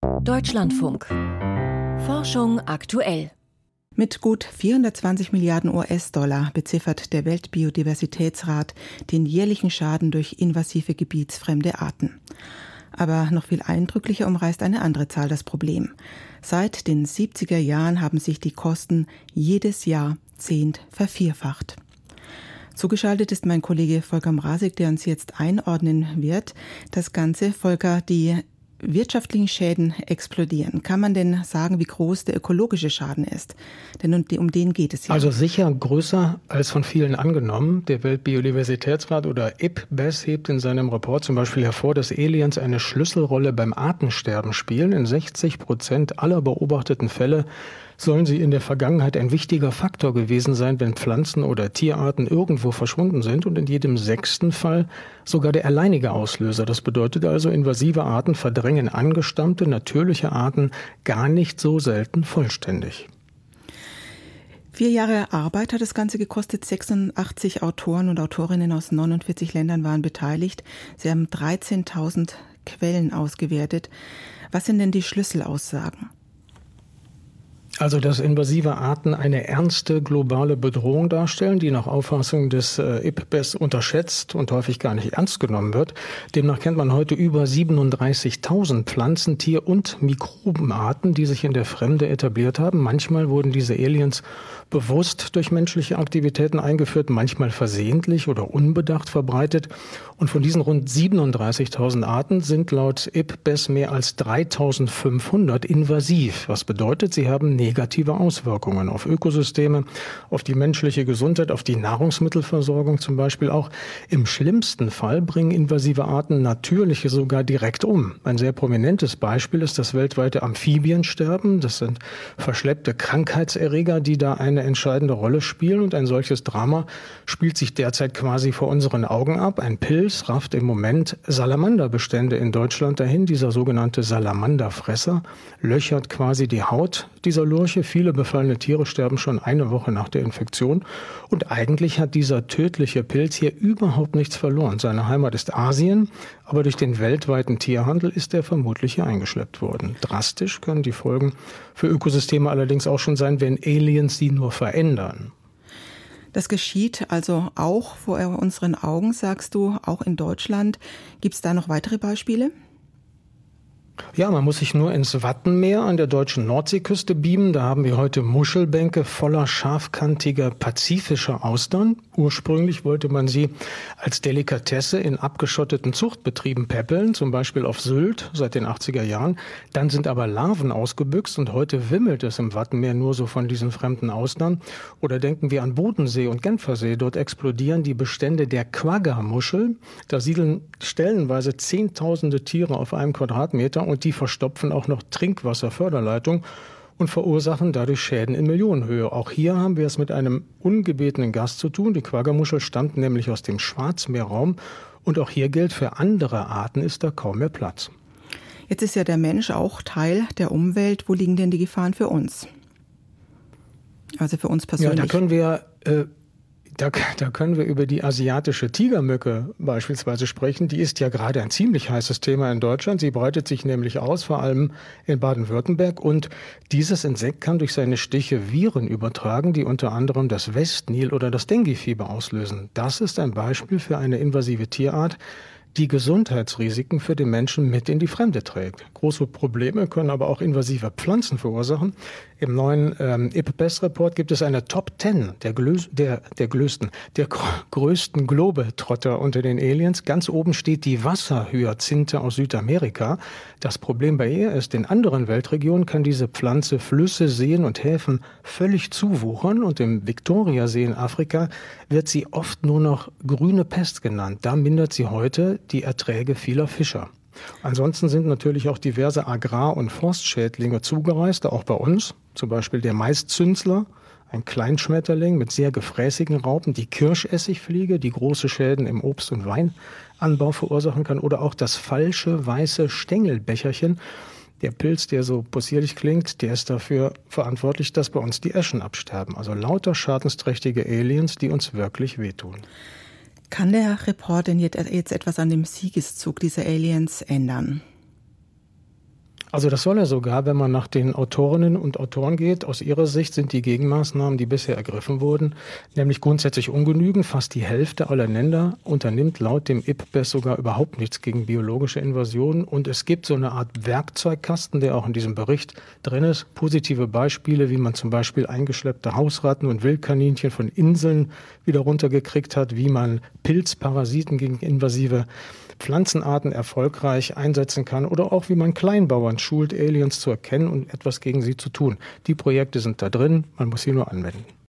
Deutschlandfunk. Forschung aktuell. Mit gut 420 Milliarden US-Dollar beziffert der Weltbiodiversitätsrat den jährlichen Schaden durch invasive gebietsfremde Arten. Aber noch viel eindrücklicher umreißt eine andere Zahl das Problem. Seit den 70er Jahren haben sich die Kosten jedes Jahr vervierfacht. Zugeschaltet ist mein Kollege Volker Mrazek, der uns jetzt einordnen wird. Das Ganze, Volker, die wirtschaftlichen Schäden explodieren. Kann man denn sagen, wie groß der ökologische Schaden ist? Denn um den geht es ja. Also sicher größer als von vielen angenommen. Der Weltbiodiversitätsrat oder IPBES hebt in seinem Report zum Beispiel hervor, dass Aliens eine Schlüsselrolle beim Artensterben spielen. In 60% aller beobachteten Fälle sollen sie in der Vergangenheit ein wichtiger Faktor gewesen sein, wenn Pflanzen- oder Tierarten irgendwo verschwunden sind, und in jedem 6. Fall sogar der alleinige Auslöser. Das bedeutet also, invasive Arten verdrängen angestammte, natürliche Arten gar nicht so selten vollständig. 4 Jahre Arbeit hat das Ganze gekostet. 86 Autoren und Autorinnen aus 49 Ländern waren beteiligt. Sie haben 13.000 Quellen ausgewertet. Was sind denn die Schlüsselaussagen? Also, dass invasive Arten eine ernste globale Bedrohung darstellen, die nach Auffassung des IPBES unterschätzt und häufig gar nicht ernst genommen wird. Demnach kennt man heute über 37.000 Pflanzen-, Tier- und Mikrobenarten, die sich in der Fremde etabliert haben. Manchmal wurden diese Aliens bewusst durch menschliche Aktivitäten eingeführt, manchmal versehentlich oder unbedacht verbreitet. Und von diesen rund 37.000 Arten sind laut IPBES mehr als 3.500 invasiv. Was bedeutet, sie haben negative Auswirkungen auf Ökosysteme, auf die menschliche Gesundheit, auf die Nahrungsmittelversorgung zum Beispiel auch. Im schlimmsten Fall bringen invasive Arten natürliche sogar direkt um. Ein sehr prominentes Beispiel ist das weltweite Amphibiensterben. Das sind verschleppte Krankheitserreger, die da eine entscheidende Rolle spielen. Und ein solches Drama spielt sich derzeit quasi vor unseren Augen ab. Ein Pilz rafft im Moment Salamanderbestände in Deutschland dahin. Dieser sogenannte Salamanderfresser löchert quasi die Haut dieser Lurche. Viele befallene Tiere sterben schon eine Woche nach der Infektion. Und eigentlich hat dieser tödliche Pilz hier überhaupt nichts verloren. Seine Heimat ist Asien, aber durch den weltweiten Tierhandel ist er vermutlich hier eingeschleppt worden. Drastisch können die Folgen für Ökosysteme allerdings auch schon sein, wenn Aliens sie nur verändern. Das geschieht also auch vor unseren Augen, sagst du, auch in Deutschland. Gibt es da noch weitere Beispiele? Ja, man muss sich nur ins Wattenmeer an der deutschen Nordseeküste beamen. Da haben wir heute Muschelbänke voller scharfkantiger pazifischer Austern. Ursprünglich wollte man sie als Delikatesse in abgeschotteten Zuchtbetrieben päppeln, zum Beispiel auf Sylt seit den 80er Jahren. Dann sind aber Larven ausgebüxt und heute wimmelt es im Wattenmeer nur so von diesen fremden Austern. Oder denken wir an Bodensee und Genfersee. Dort explodieren die Bestände der Quagga-Muschel. Da siedeln stellenweise Zehntausende Tiere auf einem Quadratmeter und die verstopfen auch noch Trinkwasserförderleitungen und verursachen dadurch Schäden in Millionenhöhe. Auch hier haben wir es mit einem ungebetenen Gast zu tun. Die Quagga-Muschel stammt nämlich aus dem Schwarzmeerraum und auch hier gilt, für andere Arten ist da kaum mehr Platz. Jetzt ist ja der Mensch auch Teil der Umwelt. Wo liegen denn die Gefahren für uns? Also für uns persönlich. Ja, da können wir über die asiatische Tigermücke beispielsweise sprechen. Die ist ja gerade ein ziemlich heißes Thema in Deutschland. Sie breitet sich nämlich aus, vor allem in Baden-Württemberg. Und dieses Insekt kann durch seine Stiche Viren übertragen, die unter anderem das Westnil- oder das Dengue-Fieber auslösen. Das ist ein Beispiel für eine invasive Tierart, die Gesundheitsrisiken für den Menschen mit in die Fremde trägt. Große Probleme können aber auch invasive Pflanzen verursachen. Im neuen IPBES-Report gibt es eine Top 10 der größten Globetrotter unter den Aliens. Ganz oben steht die Wasserhyazinthe aus Südamerika. Das Problem bei ihr ist, in anderen Weltregionen kann diese Pflanze Flüsse, Seen und Häfen völlig zuwuchern. Und im Viktoriasee in Afrika wird sie oft nur noch grüne Pest genannt. Da mindert sie heute die Erträge vieler Fischer. Ansonsten sind natürlich auch diverse Agrar- und Forstschädlinge zugereist, auch bei uns. Zum Beispiel der Maiszünsler, ein Kleinschmetterling mit sehr gefräßigen Raupen, die Kirschessigfliege, die große Schäden im Obst- und Weinanbau verursachen kann, oder auch das falsche weiße Stängelbecherchen. Der Pilz, der so possierlich klingt, der ist dafür verantwortlich, dass bei uns die Eschen absterben. Also lauter schadensträchtige Aliens, die uns wirklich wehtun. Kann der Report denn jetzt etwas an dem Siegeszug dieser Aliens ändern? Also das soll er sogar, wenn man nach den Autorinnen und Autoren geht. Aus ihrer Sicht sind die Gegenmaßnahmen, die bisher ergriffen wurden, nämlich grundsätzlich ungenügend. Fast die Hälfte aller Länder unternimmt laut dem IPBES sogar überhaupt nichts gegen biologische Invasionen. Und es gibt so eine Art Werkzeugkasten, der auch in diesem Bericht drin ist. Positive Beispiele, wie man zum Beispiel eingeschleppte Hausratten und Wildkaninchen von Inseln wieder runtergekriegt hat, wie man Pilzparasiten gegen invasive Pflanzenarten erfolgreich einsetzen kann oder auch wie man Kleinbauern schult, Aliens zu erkennen und etwas gegen sie zu tun. Die Projekte sind da drin, man muss sie nur anwenden.